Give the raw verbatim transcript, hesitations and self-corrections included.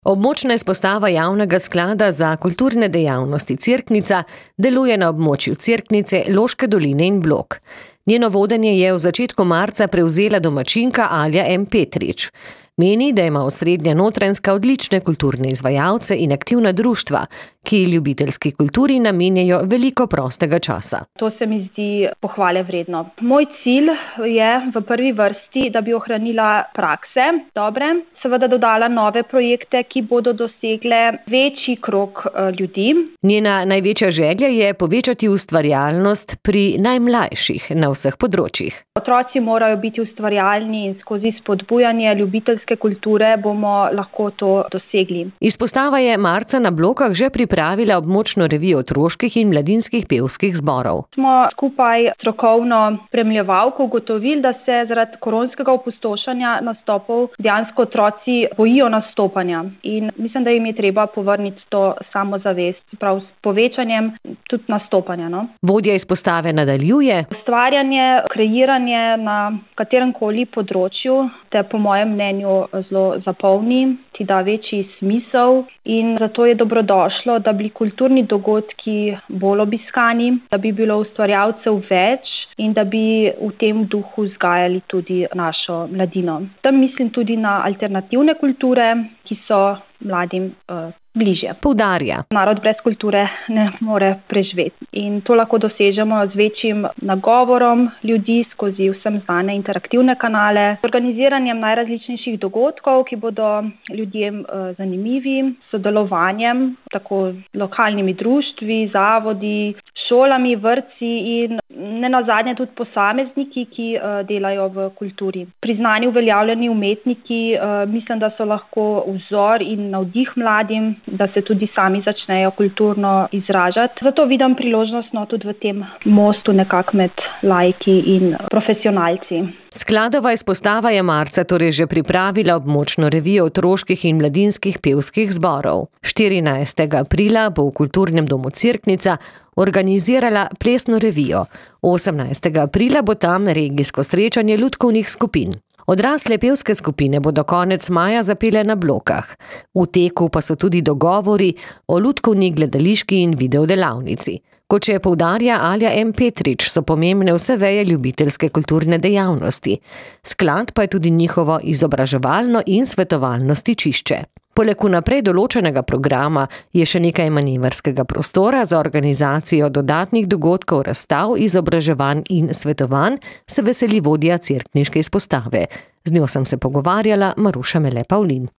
Območna izpostava Javnega sklada za kulturne dejavnosti Cerknica deluje na območju Cerknice, Loške doline in Blok. Njeno vodenje je v začetku marca prevzela domačinka Alja M. Petrič. Meni, da ima osrednja Notranjska odlične kulturne izvajalce in aktivna društva, ki ljubiteljski kulturi namenjajo veliko prostega časa. To se mi zdi pohvale vredno. Moj cilj je v prvi vrsti, da bi ohranila prakse dobre, seveda dodala nove projekte, ki bodo dosegle večji krog ljudi. Njena največja želja je povečati ustvarjalnost pri najmlajših na vseh področjih. Otroci morajo biti ustvarjalni in skozi spodbujanje ljubiteljske kulture bomo lahko to dosegli. Izpostava je marca na Blokah že pripravila območno revijo otroških in mladinskih pevskih zborov. Smo skupaj strokovno spremljevalko ugotovili, da se zaradi koronskega opustošenja nastopov dejansko otroci bojijo nastopanja. In mislim, da jim je treba povrniti to samozavest, prav s povečanjem tudi nastopanja. No? Vodja izpostave nadaljuje. Ustvarjanje, kreiranje na kateremkoli področju te po mojem mnenju zelo zapolni, ti da večji smisel in zato je dobrodošlo, da bi kulturni dogodki bolj obiskani, da bi bilo ustvarjalcev več in da bi v tem duhu vzgajali tudi našo mladino. Tam mislim tudi na alternativne kulture, ki so mladim uh, bližje. Poudarja. Narod brez kulture ne more preživeti in to lahko dosežemo z večjim nagovorom ljudi skozi vsem znane interaktivne kanale, organiziranjem najrazličnejših dogodkov, ki bodo ljudem uh, zanimivi, sodelovanjem tako lokalnimi društvi, zavodi, šolami, vrtci in ne nazadnje tudi posamezniki, ki uh, delajo v kulturi. Priznani uveljavljeni umetniki uh, mislim, da so lahko vzor in navdih mladim, da se tudi sami začnejo kulturno izražati. Zato vidim priložnost no, tudi v tem mostu nekako med laiki in profesionalci. Skladova izpostava je marca torej že pripravila območno revijo otroških in mladinskih pevskih zborov. štirinajstega aprila bo v Kulturnem domu Cerknica organizirala plesno revijo. osemnajstega aprila bo tam regijsko srečanje lutkovnih skupin. Odrasle pevske skupine bodo konec maja zapele na Blokah. V teku pa so tudi dogovori o lutkovni gledališki in videodelavnici. Kot še poudarja Alja M. Petrič, so pomembne vse veje ljubiteljske kulturne dejavnosti. Sklad pa je tudi njihovo izobraževalno in svetovalno stičišče. Poleg vnaprej določenega programa je še nekaj manevrskega prostora za organizacijo dodatnih dogodkov, razstav, izobraževanj in svetovanj, se veseli vodja cerkniške izpostave. Z njo sem se pogovarjala Maruša Mele Pavlin.